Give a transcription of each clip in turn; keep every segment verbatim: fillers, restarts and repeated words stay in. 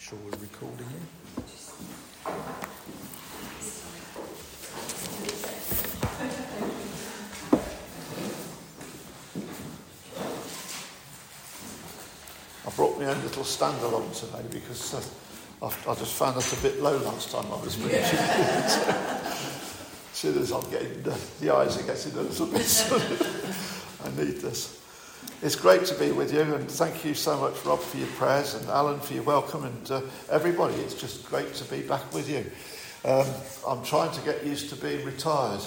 sure we're recording you. I brought my own little stand along today because uh, I, I just found that a bit low last time I was mentioning it. As soon as I'm getting the, the eyes are getting a little bit sort of, I need this. It's great to be with you, and thank you so much, Rob, for your prayers, and Alan for your welcome, and uh, everybody. It's just great to be back with you. Um, I'm trying to get used to being retired.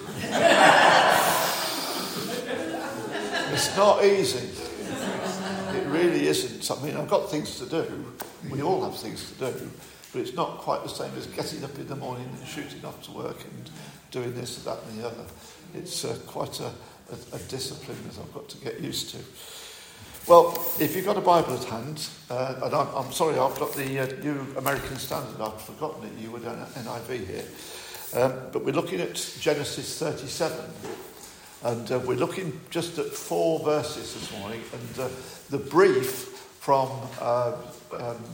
It's not easy. It really isn't. I mean, I've got things to do. We all have things to do, but it's not quite the same as getting up in the morning and shooting off to work and doing this and that and the other. It's uh, quite a A, a discipline that I've got to get used to. Well, if you've got a Bible at hand, uh, and I'm, I'm sorry, I've got the uh, New American Standard, I've forgotten it, you would N I V here. Um, but we're looking at Genesis thirty-seven, and uh, we're looking just at four verses this morning, and uh, the brief from uh, um,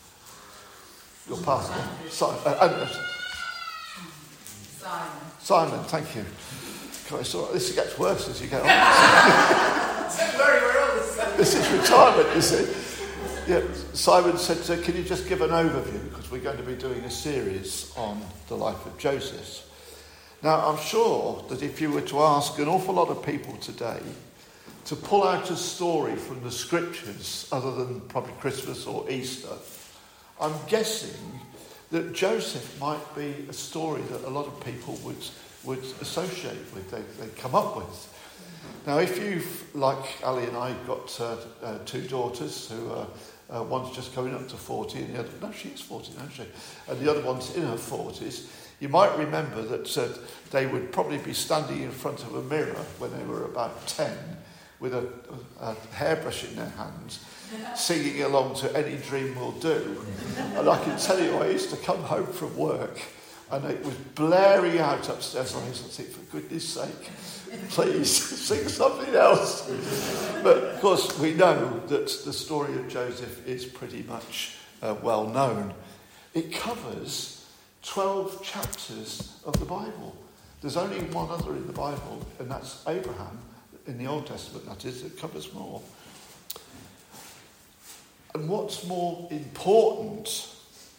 your pastor, Simon. Uh, uh, Simon. Simon, thank you. God, it's all right. This gets worse as you get on. Don't worry, we're all the same. This is retirement, you see. Yeah, Simon said, uh, can you just give an overview? Because we're going to be doing a series on the life of Joseph. Now, I'm sure that if you were to ask an awful lot of people today to pull out a story from the scriptures, other than probably Christmas or Easter, I'm guessing that Joseph might be a story that a lot of people would would associate with, they, they come up with. Now, if you've, like Ali and I, got uh, uh, two daughters who are, uh, one's just coming up to forty, and the other, no, she's forty, isn't she? And the other one's in her forties, you might remember that uh, they would probably be standing in front of a mirror when they were about ten, with a, a hairbrush in their hands, singing along to Any Dream Will Do. And I can tell you, I used to come home from work, and it was blaring out upstairs, and I used to think, for goodness sake, please sing something else. But of course, we know that the story of Joseph is pretty much uh, well known. It covers twelve chapters of the Bible. There's only one other in the Bible, and that's Abraham, in the Old Testament, that is, it covers more. And what's more important,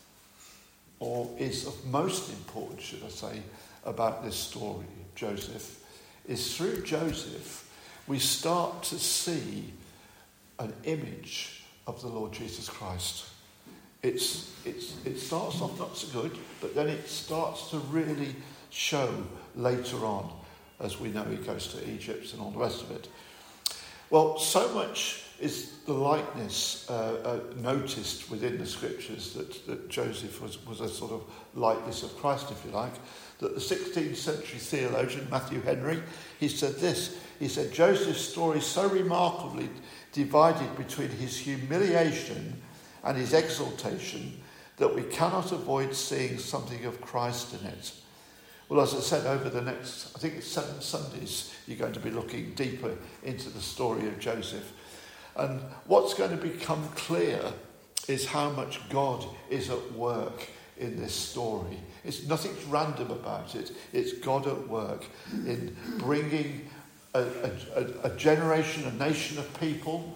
or is of most importance, should I say, about this story of Joseph, is through Joseph we start to see an image of the Lord Jesus Christ. It's, it's, it starts off not so good, but then it starts to really show later on, as we know he goes to Egypt and all the rest of it. Well, so much is the likeness uh, uh, noticed within the scriptures that, that Joseph was, was a sort of likeness of Christ, if you like, that the sixteenth century theologian Matthew Henry, he said this, he said, Joseph's story is so remarkably divided between his humiliation and his exaltation that we cannot avoid seeing something of Christ in it. Well, as I said, over the next, I think it's seven Sundays, you're going to be looking deeper into the story of Joseph. And what's going to become clear is how much God is at work in this story. It's nothing's random about it. It's God at work in bringing a, a, a generation, a nation of people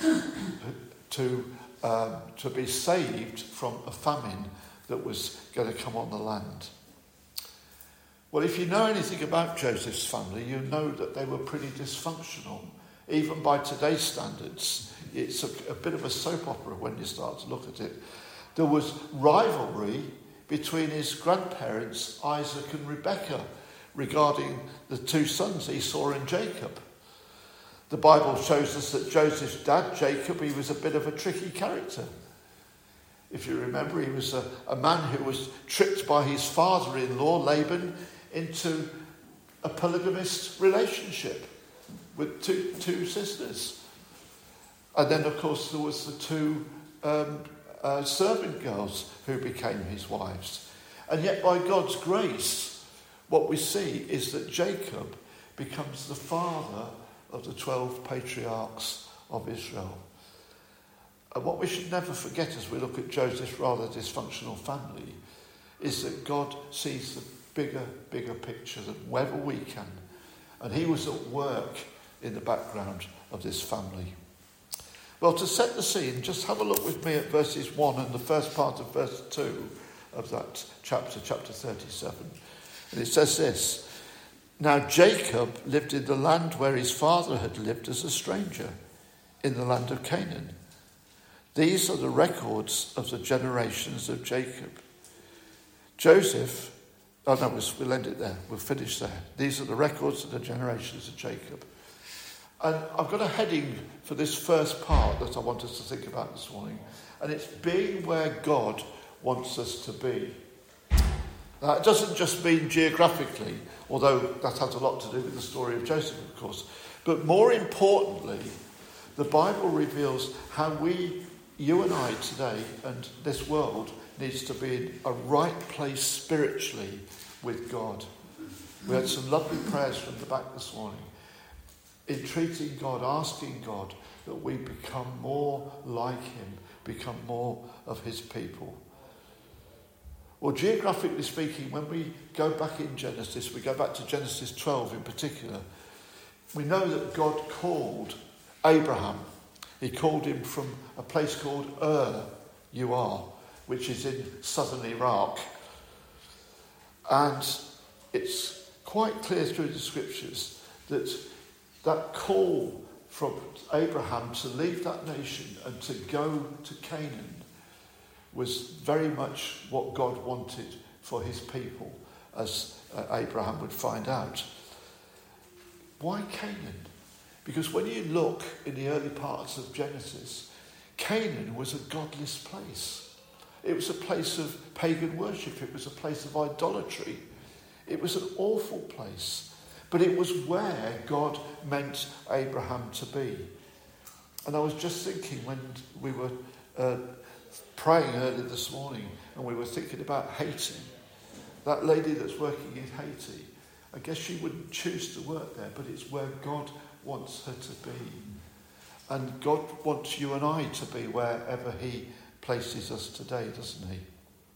to, um, to be saved from a famine that was going to come on the land. Well, if you know anything about Joseph's family, you know that they were pretty dysfunctional. Even by today's standards, it's a, a bit of a soap opera when you start to look at it. There was rivalry between his grandparents, Isaac and Rebekah, regarding the two sons, Esau and Jacob. The Bible shows us that Joseph's dad, Jacob, he was a bit of a tricky character. If you remember, he was a, a man who was tricked by his father-in-law, Laban, into a polygamist relationship with two two sisters. And then, of course, there was the two um, uh, servant girls who became his wives. And yet, by God's grace, what we see is that Jacob becomes the father of the twelve patriarchs of Israel. And what we should never forget as we look at Joseph's rather dysfunctional family is that God sees the bigger, bigger picture than wherever we can. And he was at work in the background of this family. Well, to set the scene, just have a look with me at verses one and the first part of verse two of that chapter, chapter thirty-seven. And it says this: Now Jacob lived in the land where his father had lived as a stranger, in the land of Canaan. These are the records of the generations of Jacob. Joseph, oh no, we'll, we'll end it there. We'll finish there. These are the records of the generations of Jacob. And I've got a heading for this first part that I want us to think about this morning. And it's being where God wants us to be. Now, it doesn't just mean geographically, although that has a lot to do with the story of Joseph, of course. But more importantly, the Bible reveals how we, you and I today, and this world, needs to be in a right place spiritually with God. We had some lovely prayers from the back this morning. Entreating God, asking God that we become more like him, become more of his people. Well, geographically speaking, when we go back in Genesis, we go back to Genesis twelve in particular, we know that God called Abraham. He called him from a place called Ur, you are, which is in southern Iraq. And it's quite clear through the scriptures that that call from Abraham to leave that nation and to go to Canaan was very much what God wanted for his people, as uh, Abraham would find out. Why Canaan? Because when you look in the early parts of Genesis, Canaan was a godless place. It was a place of pagan worship. It was a place of idolatry. It was an awful place. But it was where God meant Abraham to be. And I was just thinking when we were uh, praying earlier this morning and we were thinking about Haiti, that lady that's working in Haiti, I guess she wouldn't choose to work there, but it's where God wants her to be. And God wants you and I to be wherever he places us today, doesn't he?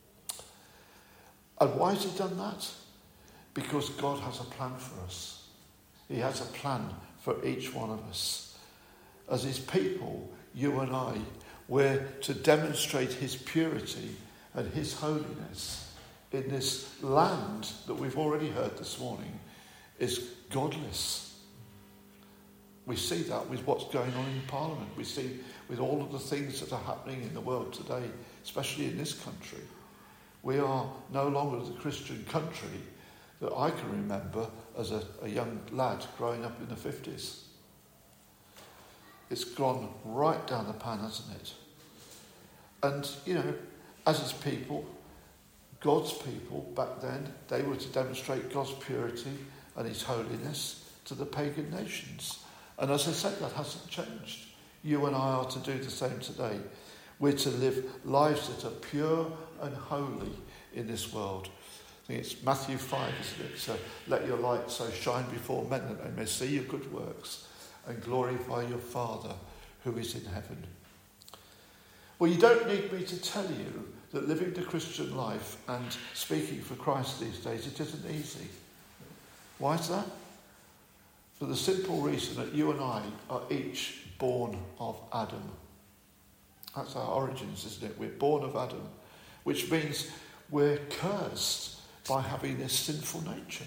And why has he done that? Because God has a plan for us. He has a plan for each one of us. As his people, you and I, we're to demonstrate his purity and his holiness in this land that we've already heard this morning is godless. We see that with what's going on in Parliament. We see with all of the things that are happening in the world today, especially in this country. We are no longer the Christian country that I can remember as a, a young lad growing up in the fifties. It's gone right down the pan, hasn't it? And, you know, as his people, God's people back then, they were to demonstrate God's purity and his holiness to the pagan nations. And as I said, that hasn't changed. You and I are to do the same today. We're to live lives that are pure and holy in this world. I think it's Matthew five, isn't it? So let your light so shine before men that they may see your good works and glorify your Father who is in heaven. Well, you don't need me to tell you that living the Christian life and speaking for Christ these days, it isn't easy. Why is that? For the simple reason that you and I are each born of Adam. That's our origins, isn't it? We're born of Adam, which means we're cursed by having this sinful nature.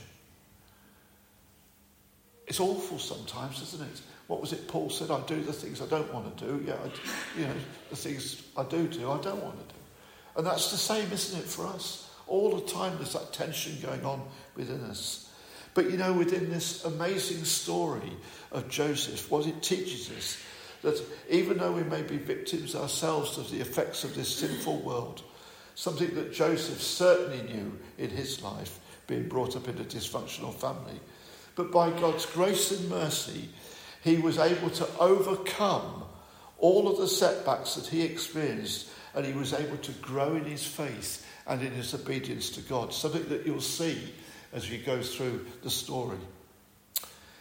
It's awful sometimes, isn't it? What was it Paul said? I do the things I don't want to do. Yeah, I, you know, the things I do do, I don't want to do. And that's the same, isn't it, for us? All the time there's that tension going on within us. But, you know, within this amazing story of Joseph, what it teaches us, that even though we may be victims ourselves of the effects of this sinful world, something that Joseph certainly knew in his life, being brought up in a dysfunctional family, but by God's grace and mercy, he was able to overcome all of the setbacks that he experienced, and he was able to grow in his faith and in his obedience to God, something that you'll see as we go through the story.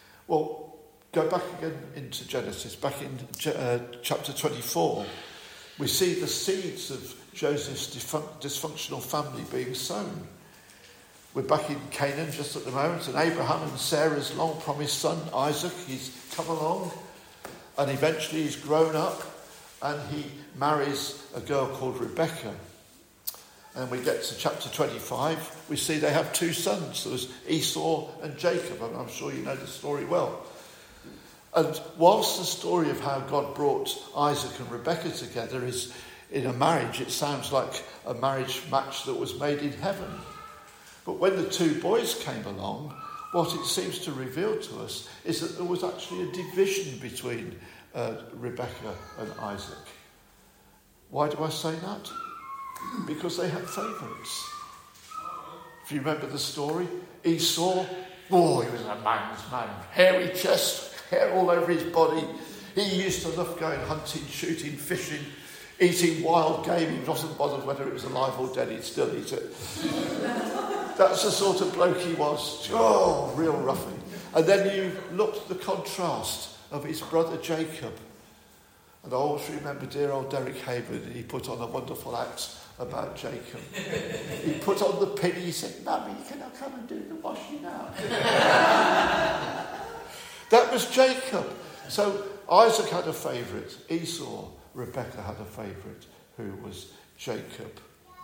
Well, go back again into Genesis, back in uh, chapter twenty-four. we see the seeds of Joseph's dysfunctional family being sown. We're back in Canaan just at the moment, and Abraham and Sarah's long-promised son, Isaac, he's come along, and eventually he's grown up, and he marries a girl called Rebecca. And we get to chapter twenty-five, we see they have two sons. There was Esau and Jacob, and I'm sure you know the story well. And whilst the story of how God brought Isaac and Rebecca together is in a marriage, it sounds like a marriage match that was made in heaven. But when the two boys came along, what it seems to reveal to us is that there was actually a division between uh, Rebecca and Isaac. Why do I say that? Because they had favourites. If you remember the story, Esau, oh, he was a man's man. Hairy chest, hair all over his body. He used to love going hunting, shooting, fishing, eating wild game. He wasn't bothered whether it was alive or dead, he'd still eat it. That's the sort of bloke he was. Oh, real roughie. And then you looked at the contrast of his brother Jacob. And I always remember dear old Derek Haven, he put on a wonderful act about Jacob. He put on the pin, he said, "Mummy, can I come and do the washing now?" That was Jacob. So Isaac had a favourite, Esau. Rebecca had a favourite, who was Jacob.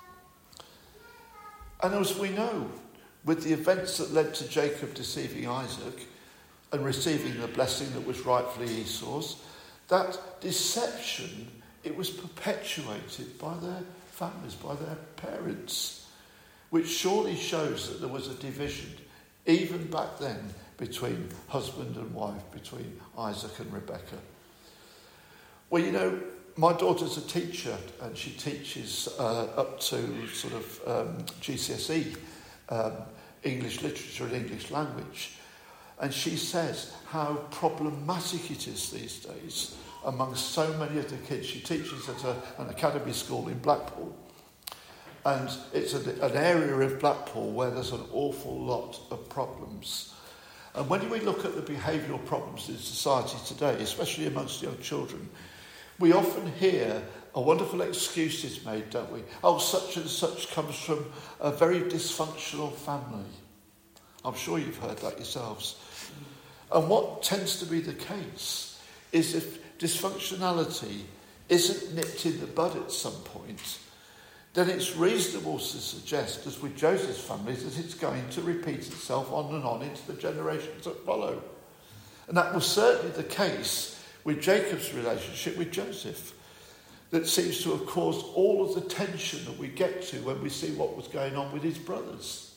And as we know, with the events that led to Jacob deceiving Isaac and receiving the blessing that was rightfully Esau's, that deception, it was perpetuated by their families, by their parents, which surely shows that there was a division, even back then, between husband and wife, between Isaac and Rebecca. Well, you know, my daughter's a teacher, and she teaches uh, up to sort of um, G C S E, um, English literature and English language. And she says how problematic it is these days among so many of the kids. She teaches at a, an academy school in Blackpool. And it's a, an area of Blackpool where there's an awful lot of problems. And when we look at the behavioural problems in society today, especially amongst young children, we often hear a wonderful excuse is made, don't we? Oh, such and such comes from a very dysfunctional family. I'm sure you've heard that yourselves. And what tends to be the case is if dysfunctionality isn't nipped in the bud at some point, then it's reasonable to suggest, as with Joseph's family, that it's going to repeat itself on and on into the generations that follow. And that was certainly the case with Jacob's relationship with Joseph, that seems to have caused all of the tension that we get to when we see what was going on with his brothers.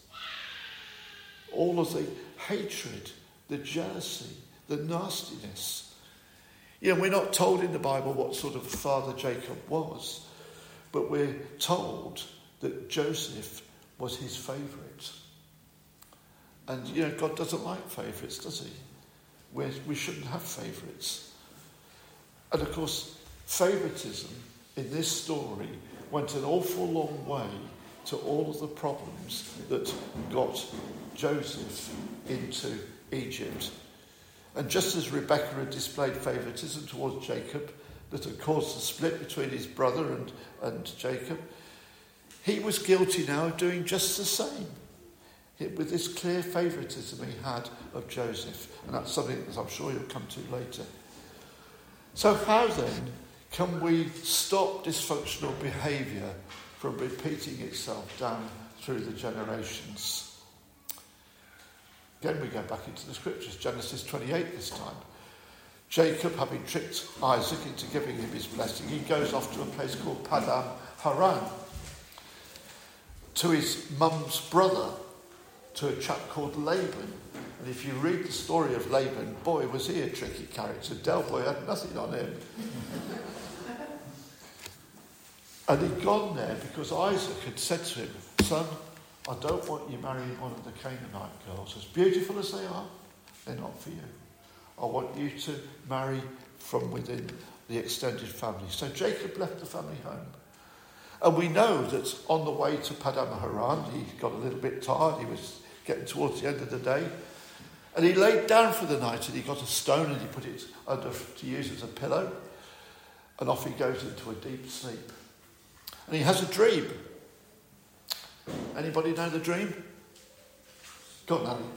All of the hatred, the jealousy, the nastiness. You know, we're not told in the Bible what sort of father Jacob was, but we're told that Joseph was his favourite. And, you know, God doesn't like favourites, does he? We're, we shouldn't have favourites. And, of course, favouritism in this story went an awful long way to all of the problems that got Joseph into Egypt. And just as Rebekah had displayed favouritism towards Jacob, that had caused the split between his brother and, and Jacob, he was guilty now of doing just the same, with this clear favouritism he had of Joseph. And that's something that I'm sure you'll come to later. So how then can we stop dysfunctional behaviour from repeating itself down through the generations? Again, we go back into the scriptures, Genesis twenty-eight this time. Jacob, having tricked Isaac into giving him his blessing, he goes off to a place called Paddan Haran, to his mum's brother, to a chap called Laban. And if you read the story of Laban, boy, was he a tricky character. Del Boy had nothing on him. And he'd gone there because Isaac had said to him, "Son, I don't want you marrying one of the Canaanite girls. As beautiful as they are, they're not for you. I want you to marry from within the extended family." So Jacob left the family home. And we know that on the way to Paddan Haran, he got a little bit tired. He was getting towards the end of the day. And he laid down for the night, and he got a stone and he put it under to use as a pillow. And off he goes into a deep sleep. And he has a dream. Anybody know the dream? Go on, Annie.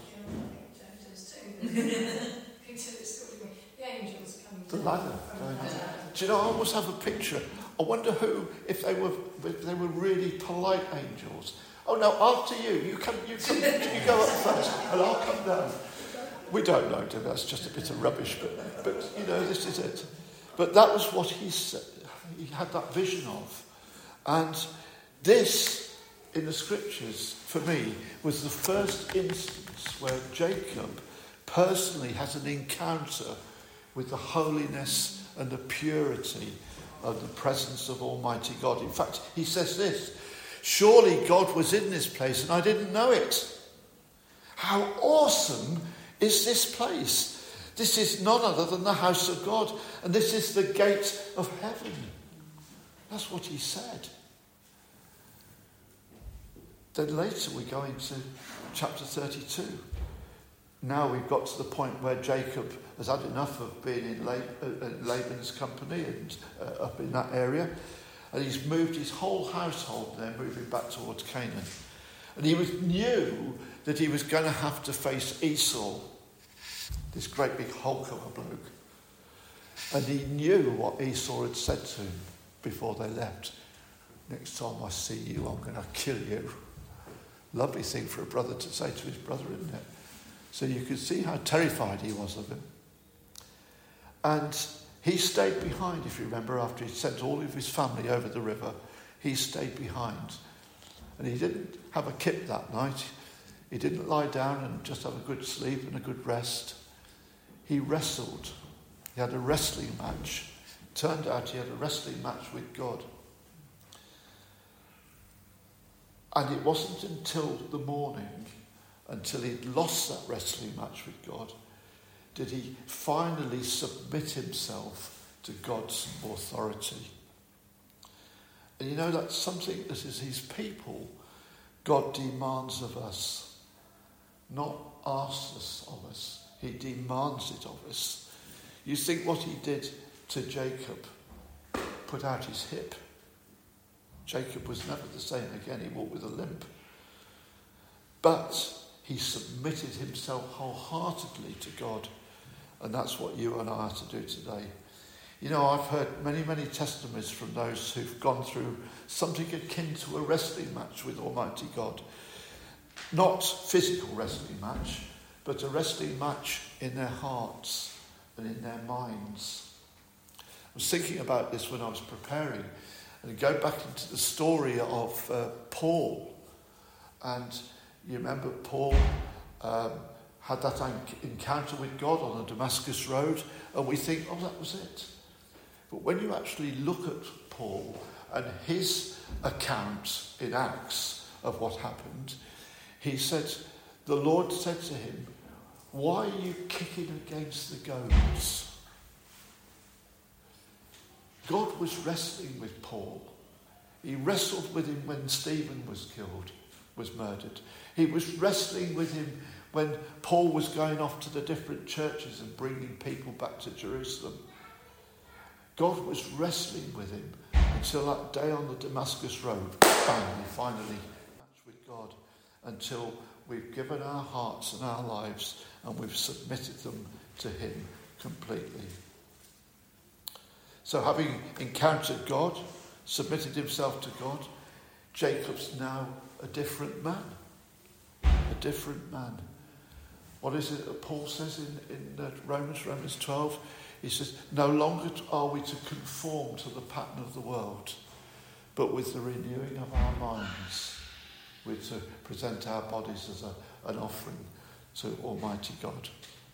The ladder. Do you know, I always have a picture. I wonder who, if they were, if they were really polite angels. Oh no, after you, you come, you come, you go up first, and I'll come down. We don't know, do we? That's just a bit of rubbish, but, but you know, this is it. But that was what he said. He had that vision of, and this in the scriptures for me was the first instance where Jacob personally has an encounter with the holiness and the purity of the presence of Almighty God. In fact, he says this: surely God was in this place and I didn't know it. How awesome is this place? This is none other than the house of God, and this is the gate of heaven. That's what he said. Then later we go into chapter thirty-two. Now we've got to the point where Jacob has had enough of being in Laban's company and uh, up in that area. And he's moved his whole household there, moving back towards Canaan. And he was knew that he was going to have to face Esau, this great big hulk of a bloke. And he knew what Esau had said to him before they left. Next time I see you, I'm going to kill you. Lovely thing for a brother to say to his brother, isn't it? So you can see how terrified he was of him. And he stayed behind, if you remember, after he'd sent all of his family over the river. He stayed behind. And he didn't have a kip that night. He didn't lie down and just have a good sleep and a good rest. He wrestled. He had a wrestling match. Turned out he had a wrestling match with God. And it wasn't until the morning, until he'd lost that wrestling match with God, did he finally submit himself to God's authority. And you know, that's something that is his people, God demands of us, not asks of us. He demands it of us. You think what he did to Jacob, put out his hip. Jacob was never the same again. He walked with a limp. But he submitted himself wholeheartedly to God. And that's what you and I are to do today. You know, I've heard many, many testimonies from those who've gone through something akin to a wrestling match with Almighty God. Not physical wrestling match, but a wrestling match in their hearts and in their minds. I was thinking about this when I was preparing, and go back into the story of uh, Paul. And you remember Paul um, had that encounter with God on the Damascus Road, and we think, oh, that was it. But when you actually look at Paul and his account in Acts of what happened, he said, the Lord said to him, why are you kicking against the goads? God was wrestling with Paul. He wrestled with him when Stephen was killed, was murdered. He was wrestling with him when Paul was going off to the different churches and bringing people back to Jerusalem. God was wrestling with him until that day on the Damascus Road, bang, we finally match with God, until we've given our hearts and our lives and we've submitted them to him completely. So having encountered God, submitted himself to God, Jacob's now a different man. A different man. What is it that Paul says in, in uh, Romans, Romans twelve? He says, no longer are we to conform to the pattern of the world, but with the renewing of our minds, we're to present our bodies as a, an offering to Almighty God.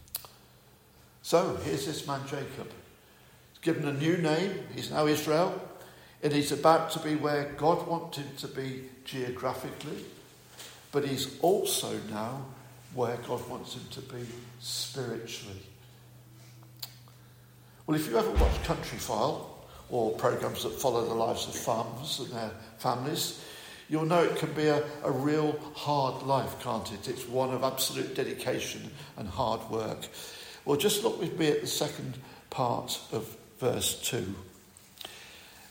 So here's this man Jacob. Given a new name, he's now Israel, and he's about to be where God wanted him to be geographically, but he's also now where God wants him to be spiritually. Well, if you ever watch Country File or programmes that follow the lives of farmers and their families, you'll know it can be a, a real hard life, can't it? It's one of absolute dedication and hard work. Well, just look with me at the second part of verse two.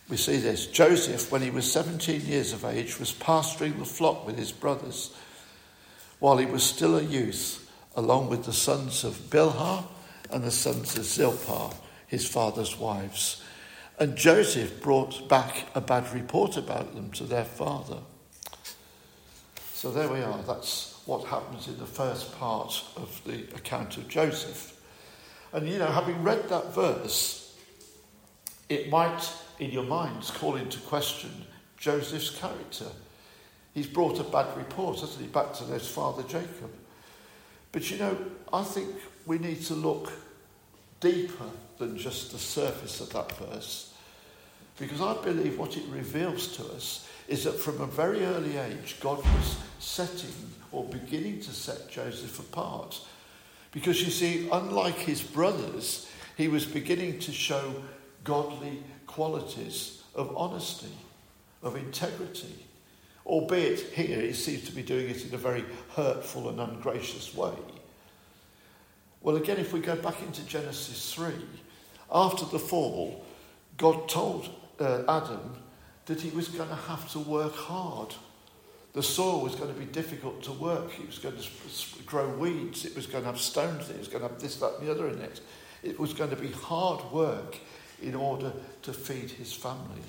we see this. Joseph, when he was seventeen years of age, was pasturing the flock with his brothers while he was still a youth, along with the sons of Bilhah and the sons of Zilpah, his father's wives. And Joseph brought back a bad report about them to their father. So there we are. That's what happens in the first part of the account of Joseph. And, you know, having read that verse, it might, in your minds, call into question Joseph's character. He's brought a bad report, hasn't he, back to his father Jacob. But, you know, I think we need to look deeper than just the surface of that verse. Because I believe what it reveals to us is that from a very early age, God was setting or beginning to set Joseph apart. Because, you see, unlike his brothers, he was beginning to show godly qualities of honesty, of integrity. Albeit here he seems to be doing it in a very hurtful and ungracious way. Well, again, if we go back into Genesis three, after the fall, God told uh, Adam that he was going to have to work hard. The soil was going to be difficult to work. He was going to grow weeds. It was going to have stones in it. It was going to have this, that and the other in it. It was going to be hard work in order to feed his family.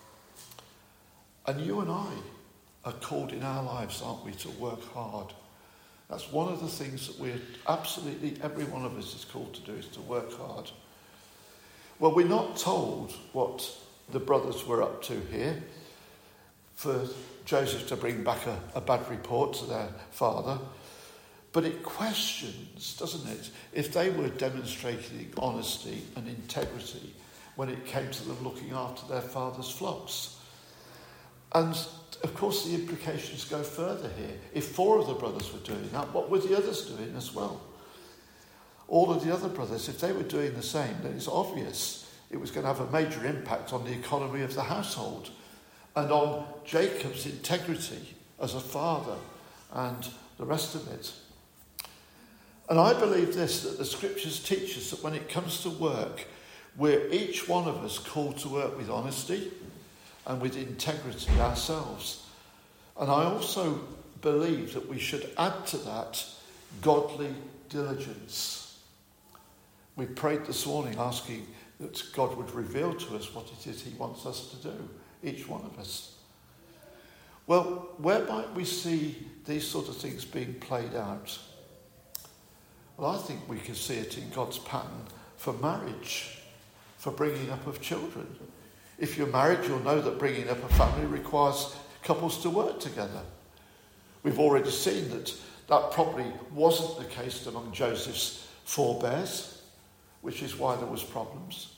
And you and I are called in our lives, aren't we, to work hard. That's one of the things that we're absolutely, every one of us is called to do, is to work hard. Well, we're not told what the brothers were up to here for Joseph to bring back a, a bad report to their father. But it questions, doesn't it, if they were demonstrating honesty and integrity when it came to them looking after their father's flocks. And, of course, the implications go further here. If four of the brothers were doing that, what were the others doing as well? All of the other brothers, if they were doing the same, then it's obvious it was going to have a major impact on the economy of the household and on Jacob's integrity as a father and the rest of it. And I believe this, that the scriptures teach us that when it comes to work, we're each one of us called to work with honesty and with integrity ourselves. And I also believe that we should add to that godly diligence. We prayed this morning asking that God would reveal to us what it is he wants us to do, each one of us. Well, where might we see these sort of things being played out? Well, I think we can see it in God's pattern for marriage, for bringing up of children. If you're married, you'll know that bringing up a family requires couples to work together. We've already seen that that probably wasn't the case among Joseph's forebears, which is why there was problems.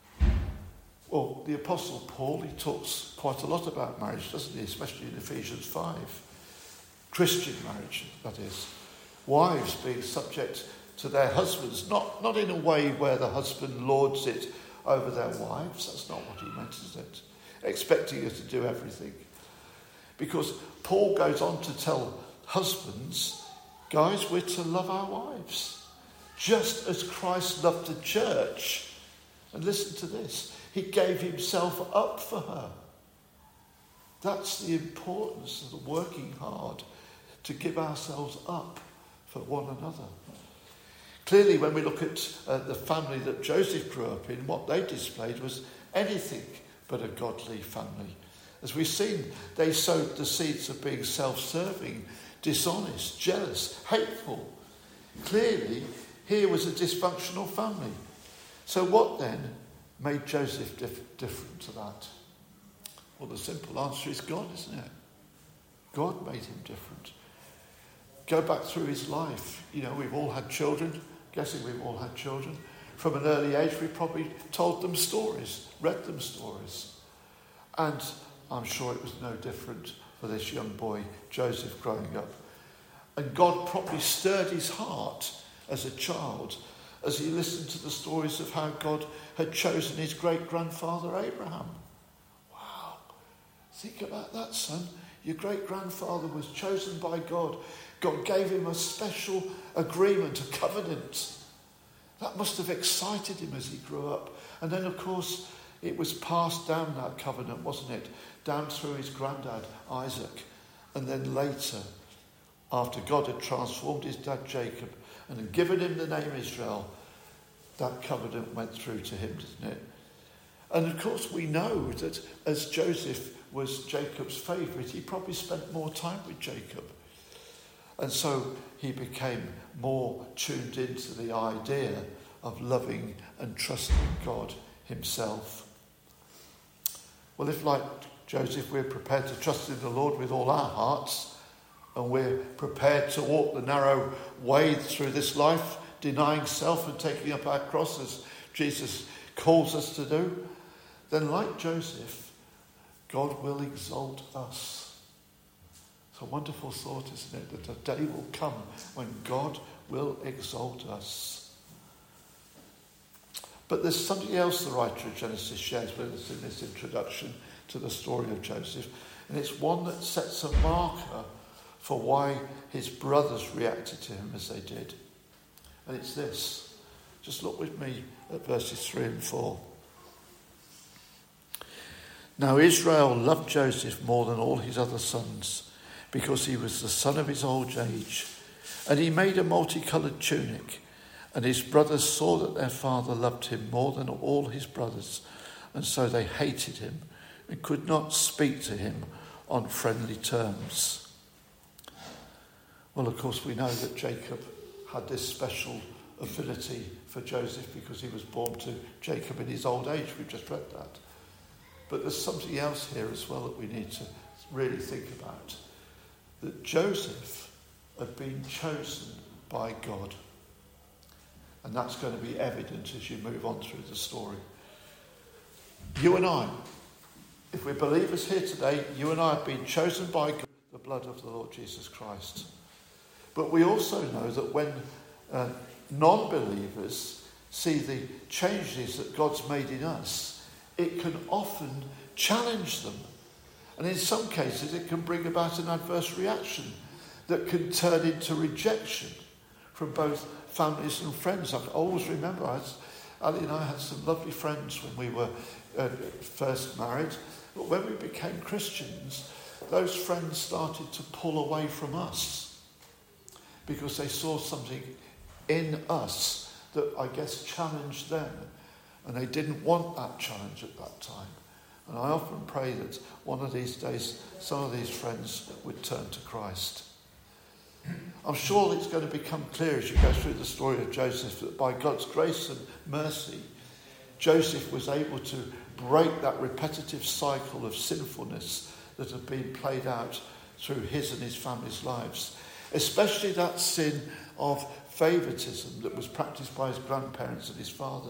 Well, the Apostle Paul, he talks quite a lot about marriage, doesn't he? Especially in Ephesians five. Christian marriage, that is. Wives being subject to their husbands, not, not in a way where the husband lords it over their wives. That's not what he meant, is it? Expecting her to do everything. Because Paul goes on to tell husbands, guys, we're to love our wives, just as Christ loved the church. And listen to this, he gave himself up for her. That's the importance of working hard to give ourselves up for one another. Clearly, when we look at uh, the family that Joseph grew up in, what they displayed was anything but a godly family. As we've seen, they sowed the seeds of being self-serving, dishonest, jealous, hateful. Clearly, here was a dysfunctional family. So what then made Joseph dif- different to that? Well, the simple answer is God, isn't it? God made him different. Go back through his life. You know, we've all had children. Guessing we've all had children. From an early age, we probably told them stories, read them stories. And I'm sure it was no different for this young boy, Joseph, growing up. And God probably stirred his heart as a child as he listened to the stories of how God had chosen his great-grandfather Abraham. Wow. Think about that, son. Your great-grandfather was chosen by God. God gave him a special agreement, a covenant. That must have excited him as he grew up. And then, of course, it was passed down, that covenant, wasn't it? Down through his granddad, Isaac. And then later, after God had transformed his dad, Jacob, and had given him the name Israel, that covenant went through to him, didn't it? And of course, we know that as Joseph was Jacob's favourite, he probably spent more time with Jacob. And so he became more tuned into the idea of loving and trusting God himself. Well, if like Joseph, we're prepared to trust in the Lord with all our hearts, and we're prepared to walk the narrow way through this life, denying self and taking up our cross as Jesus calls us to do, then like Joseph, God will exalt us. It's a wonderful thought, isn't it? That a day will come when God will exalt us. But there's something else the writer of Genesis shares with us in this introduction to the story of Joseph. And it's one that sets a marker for why his brothers reacted to him as they did. And it's this. Just look with me at verses three and four. Now Israel loved Joseph more than all his other sons, because he was the son of his old age. And he made a multicoloured tunic. And his brothers saw that their father loved him more than all his brothers. And so they hated him and could not speak to him on friendly terms. Well, of course, we know that Jacob had this special affinity for Joseph because he was born to Jacob in his old age. We've just read that. But there's something else here as well that we need to really think about. That Joseph had been chosen by God. And that's going to be evident as you move on through the story. You and I, if we're believers here today, you and I have been chosen by God, the blood of the Lord Jesus Christ. But we also know that when uh, non-believers see the changes that God's made in us, it can often challenge them. And in some cases, it can bring about an adverse reaction that can turn into rejection from both families and friends. I always remember, I was, Ali and I had some lovely friends when we were uh, first married. But when we became Christians, those friends started to pull away from us because they saw something in us that I guess challenged them. And they didn't want that challenge at that time. And I often pray that one of these days, some of these friends would turn to Christ. I'm sure it's going to become clear as you go through the story of Joseph that by God's grace and mercy, Joseph was able to break that repetitive cycle of sinfulness that had been played out through his and his family's lives, especially that sin of favoritism that was practiced by his grandparents and his father.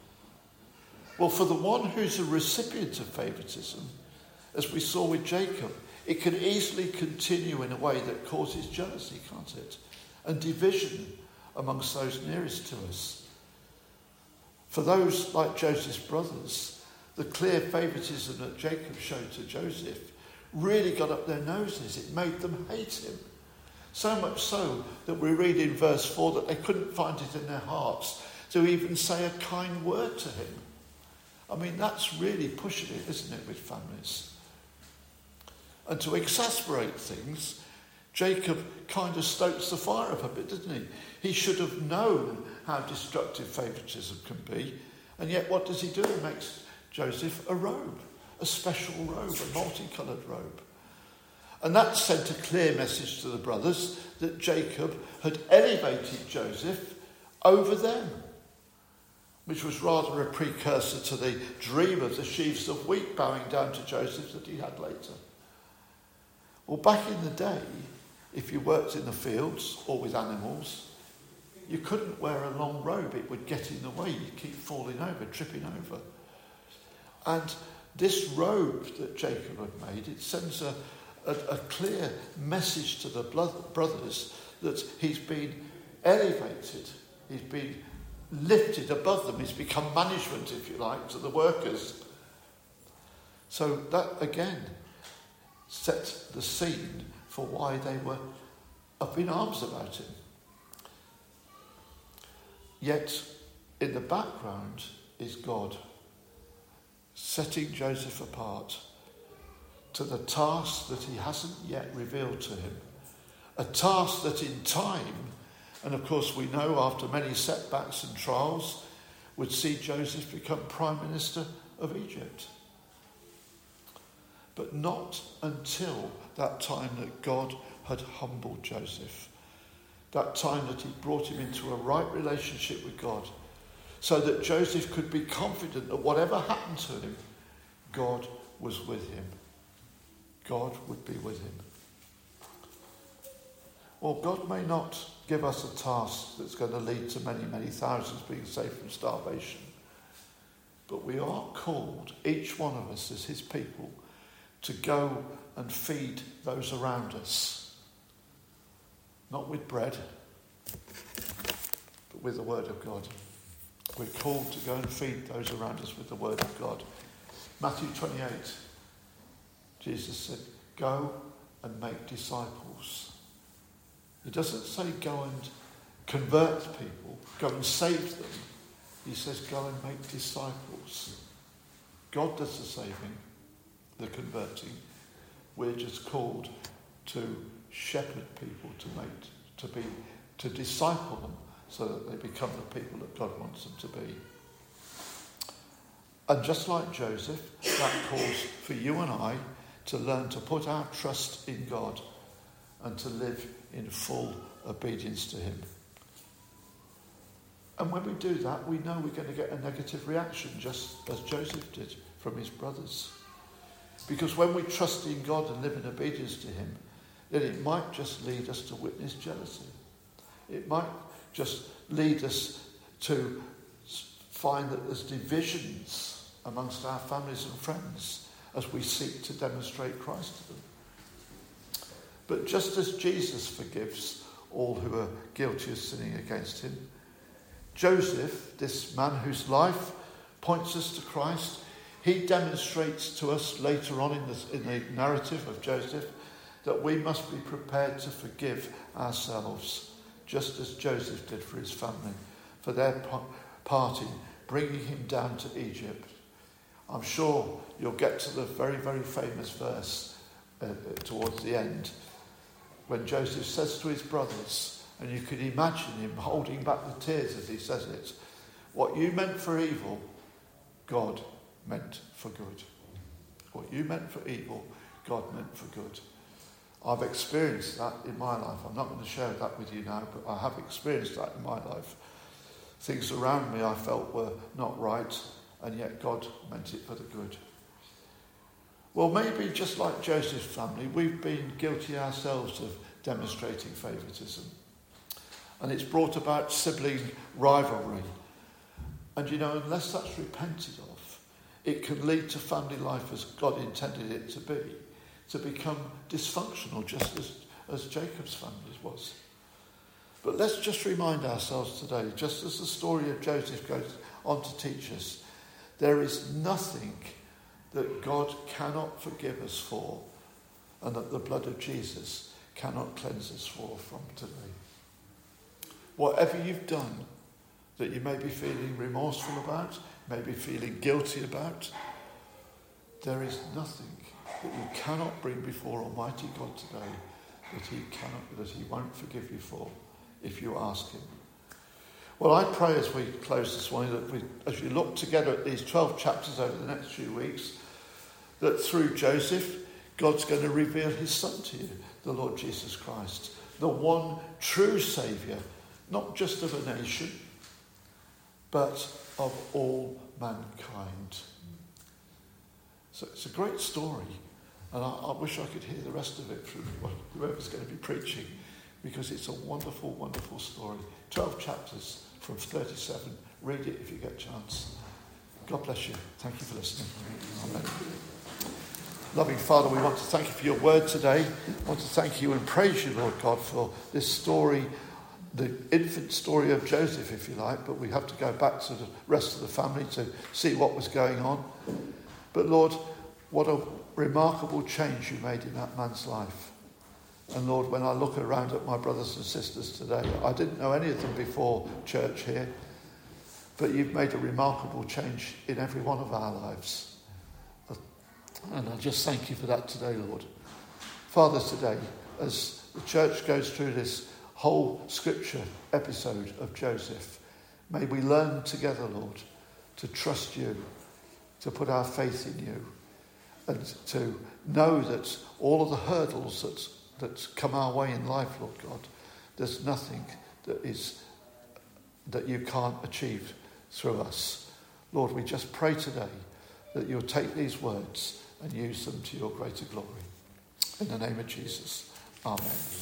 Well, for the one who's a recipient of favoritism, as we saw with Jacob, it can easily continue in a way that causes jealousy, can't it? And division amongst those nearest to us. For those like Joseph's brothers, the clear favoritism that Jacob showed to Joseph really got up their noses. It made them hate him. So much so that we read in verse four that they couldn't find it in their hearts to even say a kind word to him. I mean, that's really pushing it, isn't it, with families? And to exasperate things, Jacob kind of stokes the fire up a bit, doesn't he? He should have known how destructive favoritism can be. And yet what does he do? He makes Joseph a robe, a special robe, a multicoloured robe. And that sent a clear message to the brothers that Jacob had elevated Joseph over them, which was rather a precursor to the dream of the sheaves of wheat bowing down to Joseph that he had later. Well, back in the day, if you worked in the fields or with animals, you couldn't wear a long robe. It would get in the way. You'd keep falling over, tripping over. And this robe that Jacob had made, it sends a, a, a clear message to the blood, brothers that he's been elevated. He's been lifted above them. He's become management, if you like, to the workers. So that, again, set the scene for why they were up in arms about him. Yet, in the background is God setting Joseph apart to the task that he hasn't yet revealed to him. A task that in time, and of course we know after many setbacks and trials, would see Joseph become Prime Minister of Egypt. But not until that time that God had humbled Joseph. That time that he brought him into a right relationship with God, so that Joseph could be confident that whatever happened to him, God was with him. God would be with him. Well, God may not give us a task that's going to lead to many, many thousands being saved from starvation. But we are called, each one of us as his people, to go and feed those around us. Not with bread, but with the word of God. We're called to go and feed those around us with the word of God. Matthew twenty-eight, Jesus said, go and make disciples. He doesn't say go and convert people, go and save them. He says go and make disciples. God does the saving, the converting. We're just called to shepherd people, to make, to be, to disciple them so that they become the people that God wants them to be. And just like Joseph, that calls for you and I to learn to put our trust in God and to live in full obedience to him. And when we do that, we know we're going to get a negative reaction, just as Joseph did from his brothers. Because when we trust in God and live in obedience to him, then it might just lead us to witness jealousy. It might just lead us to find that there's divisions amongst our families and friends as we seek to demonstrate Christ to them. But just as Jesus forgives all who are guilty of sinning against him, Joseph, this man whose life points us to Christ, he demonstrates to us later on in the, in the narrative of Joseph that we must be prepared to forgive ourselves, just as Joseph did for his family, for their part in bringing him down to Egypt. I'm sure you'll get to the very, very famous verse uh, towards the end, when Joseph says to his brothers, and you can imagine him holding back the tears as he says it, what you meant for evil, God meant for good. What you meant for evil, God meant for good. I've experienced that in my life. I'm not going to share that with you now, but I have experienced that in my life. Things around me I felt were not right, and yet God meant it for the good. Well, maybe just like Joseph's family, we've been guilty ourselves of demonstrating favouritism. And it's brought about sibling rivalry. And you know, unless that's repented of, it can lead to family life as God intended it to be, to become dysfunctional, just as, as Jacob's family was. But let's just remind ourselves today, just as the story of Joseph goes on to teach us, there is nothing that God cannot forgive us for and that the blood of Jesus cannot cleanse us for from today. Whatever you've done that you may be feeling remorseful about, maybe feeling guilty about, there is nothing that you cannot bring before Almighty God today that he cannot, that he won't forgive you for if you ask him. Well, I pray as we close this morning that we, as we look together at these twelve chapters over the next few weeks, that through Joseph, God's going to reveal his son to you, the Lord Jesus Christ, the one true Saviour, not just of a nation, but of all mankind. So it's a great story, and I, I wish I could hear the rest of it from whoever's going to be preaching, because it's a wonderful, wonderful story. twelve chapters from thirty-seven. Read it if you get a chance. God bless you. Thank you for listening. Amen. Loving Father, we want to thank you for your word today. I want to thank you and praise you, Lord God, for this story, the infant story of Joseph, if you like, but we have to go back to the rest of the family to see what was going on. But Lord, what a remarkable change you made in that man's life. And Lord, when I look around at my brothers and sisters today, I didn't know any of them before church here, but you've made a remarkable change in every one of our lives. And I just thank you for that today, Lord. Father, today, as the church goes through this whole scripture episode of Joseph, may we learn together, Lord, to trust you, to put our faith in you, and to know that all of the hurdles that, that come our way in life, Lord God, there's nothing that is that you can't achieve through us. Lord, we just pray today that you'll take these words and use them to your greater glory. In the name of Jesus, amen.